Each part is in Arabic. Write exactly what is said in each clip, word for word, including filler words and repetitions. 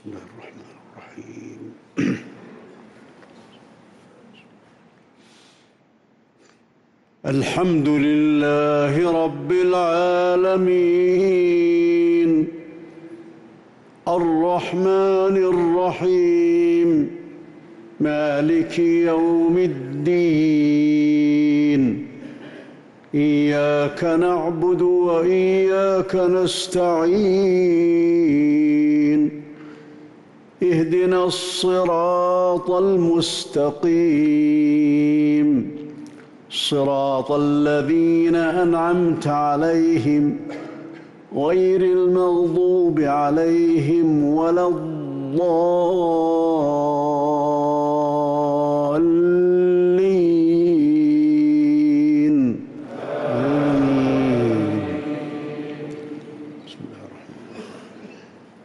بسم الله الرحمن الرحيم. الحمد لله رب العالمين الرحمن الرحيم مالك يوم الدين إياك نعبد وإياك نستعين اهدنا الصراط المستقيم صراط الذين أنعمت عليهم غير المغضوب عليهم ولا الضالين آمين. بسم الله الرحمن الرحيم.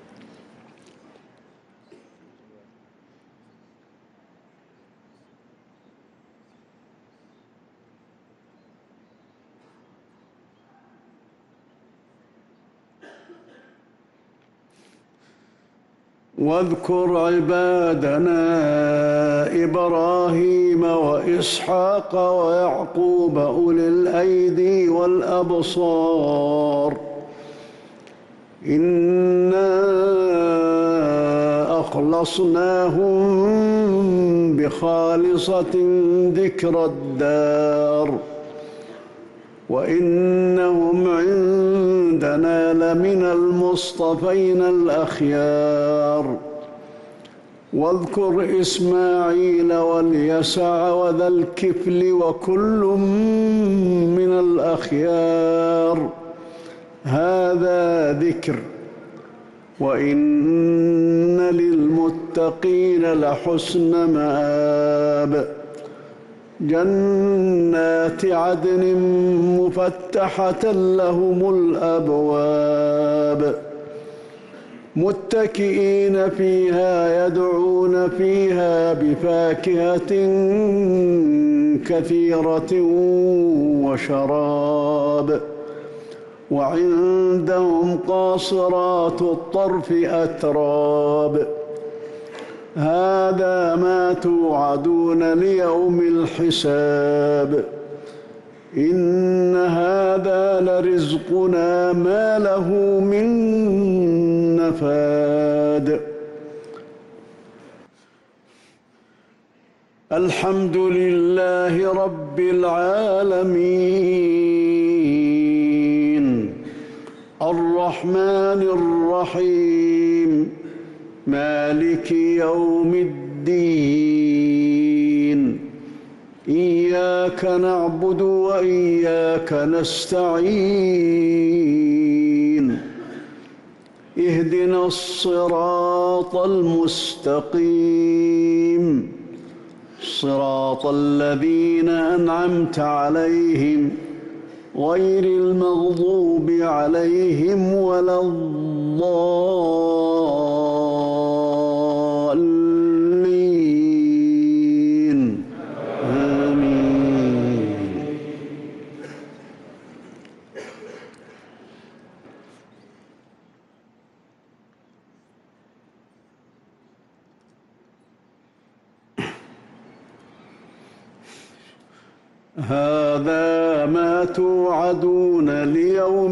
واذكر عبادنا إبراهيم وإسحاق ويعقوب أولي الأيدي والأبصار إنا أخلصناهم بخالصة ذكر الدار وإنهم عندنا لمن المصطفين الأخيار واذكر إسماعيل واليسع وذا الكفل وكل من الأخيار هذا ذكر وإن للمتقين لحسن مآب جنات عدن مفتحة لهم الأبواب متكئين فيها يدعون فيها بفاكهة كثيرة وشراب وعندهم قاصرات الطرف أتراب هذا ما توعدون ليوم الحساب إن هذا لرزقنا ما له من نفاد الحمد لله رب العالمين الرحمن الرحيم مالك يوم الدين إياك نعبد وإياك نستعين اهدنا الصراط المستقيم صراط الذين أنعمت عليهم غير المغضوب عليهم ولا الضالين آمين. هذا ما توعدون ليوم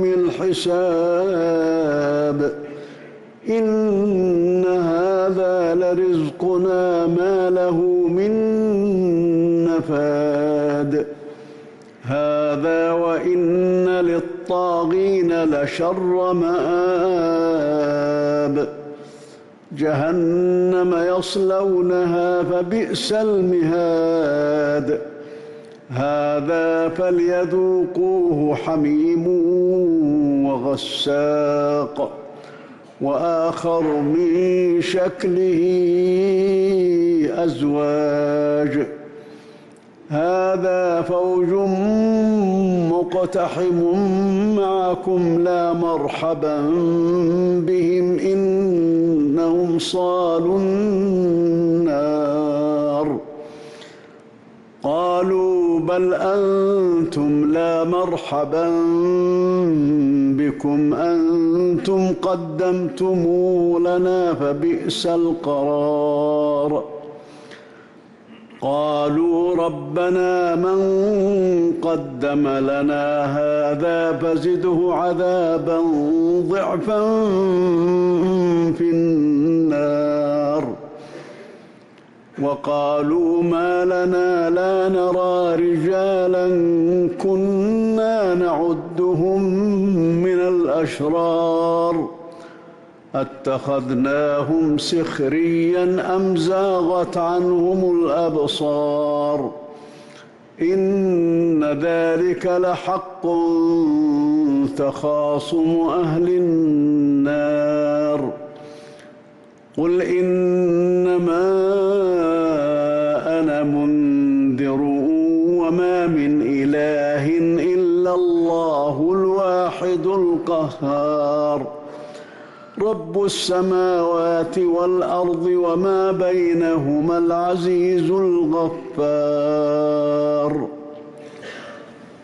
الحساب إن هذا لرزقنا ما له من نفاد هذا وإن للطاغين لشر مآب جهنم يصلونها فبئس المهاد هذا فليذوقوه حميم وغساق وآخر من شكله أزواج هذا فوج مقتحم معكم لا مرحبا بهم إنهم صالوا النار قالوا بلى بل أنتم لا مرحبا بكم أنتم قدمتموه لنا فبئس القرار. قالوا ربنا من قدم لنا هذا فزده عذابا ضعفا في النار. وقالوا ما لنا لا نرى رجالا كنا نعدهم من الأشرار اتخذناهم سخريا أم زاغت عنهم الأبصار إن ذلك لحق تخاصم أهل النار. قل إنما أنا منذر وما من إله إلا الله الواحد القهار رب السماوات والأرض وما بينهما العزيز الغفار.